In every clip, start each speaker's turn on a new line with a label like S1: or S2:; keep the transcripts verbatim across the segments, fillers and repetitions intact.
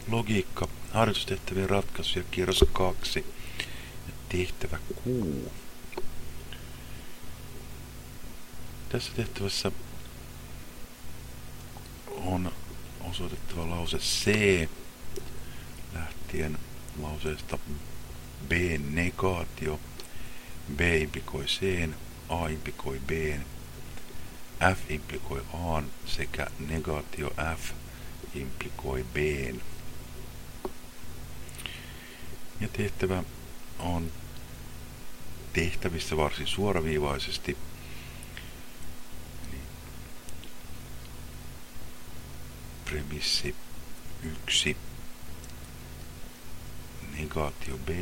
S1: Logiikka, harjoitustehtävien ratkaisuja, kierros kaksi ja tehtävä Q. Tässä tehtävässä on osoitettava lause C lähtien lauseesta B negaatio, B implikoi C, A implikoi B, F implikoi A sekä negaatio F implikoi B. Ja tehtävä on tehtävissä varsin suoraviivaisesti. Eli premissi yksi, negaatio B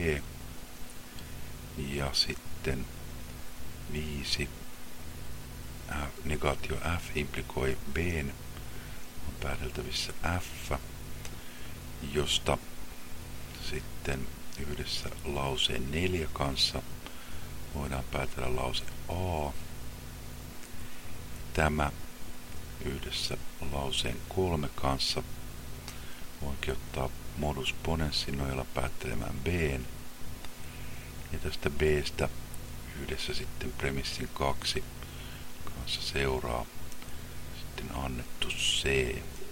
S1: ja sitten viisi, F, negaatio F implikoi B on pääteltävissä F, josta sitten yhdessä lauseen neljä kanssa voidaan päätellä lause A. Tämä yhdessä lauseen kolme kanssa voinkin ottaa modus ponenssin nojalla päättelemään B. Ja tästä B:stä yhdessä sitten premissin kaksi kanssa seuraa sitten annettu C.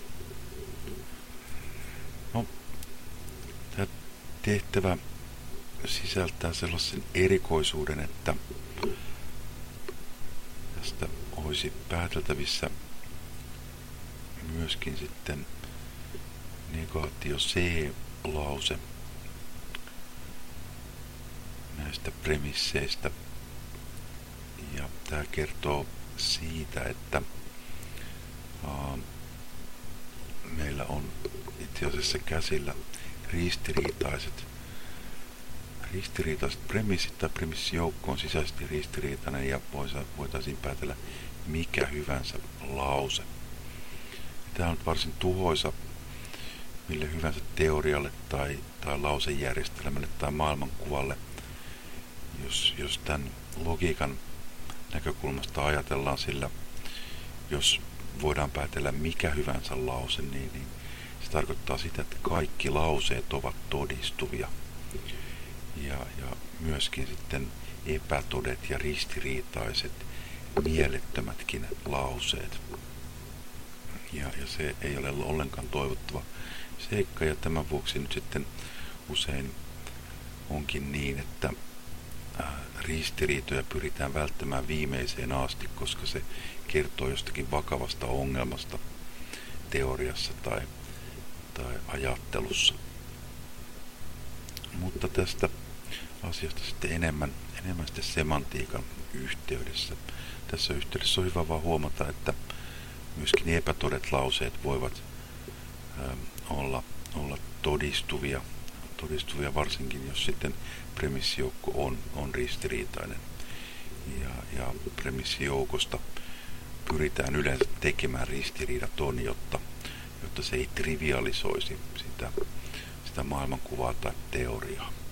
S1: No, tämä tehtävä sisältää sellaisen erikoisuuden, että tästä olisi pääteltävissä myöskin sitten negaatio C-lause näistä premisseistä. Ja tämä kertoo siitä, että aa, meillä on itse asiassa käsillä ristiriitaiset, ristiriitaiset premissit tai premissijoukko on sisäisesti ristiriitainen ja voitaisiin päätellä mikä hyvänsä lause. Tämä on varsin tuhoisa mille hyvänsä teorialle tai, tai lausejärjestelmälle tai maailmankuvalle, jos, jos tämän logiikan näkökulmasta ajatellaan, sillä jos voidaan päätellä mikä hyvänsä lause, niin, niin se tarkoittaa sitä, että kaikki lauseet ovat todistuvia. Ja, ja myöskin sitten epätodet ja ristiriitaiset, mielettömätkin lauseet. Ja, ja se ei ole ollenkaan toivottava seikka, ja tämän vuoksi nyt sitten usein onkin niin, että ristiriitoja pyritään välttämään viimeiseen asti, koska se kertoo jostakin vakavasta ongelmasta teoriassa tai, tai ajattelussa. Mutta tästä asiasta sitten enemmän, enemmän sitten semantiikan yhteydessä. Tässä yhteydessä on hyvä vaan huomata, että myöskin epätodet lauseet voivat ö, olla, olla todistuvia, todistuvia varsinkin, jos sitten premissijoukko on, on ristiriitainen. Ja, ja premissijoukosta pyritään yleensä tekemään ristiriidaton, jotta, jotta se ei trivialisoisi sitä, sitä maailmankuvaa tai teoriaa.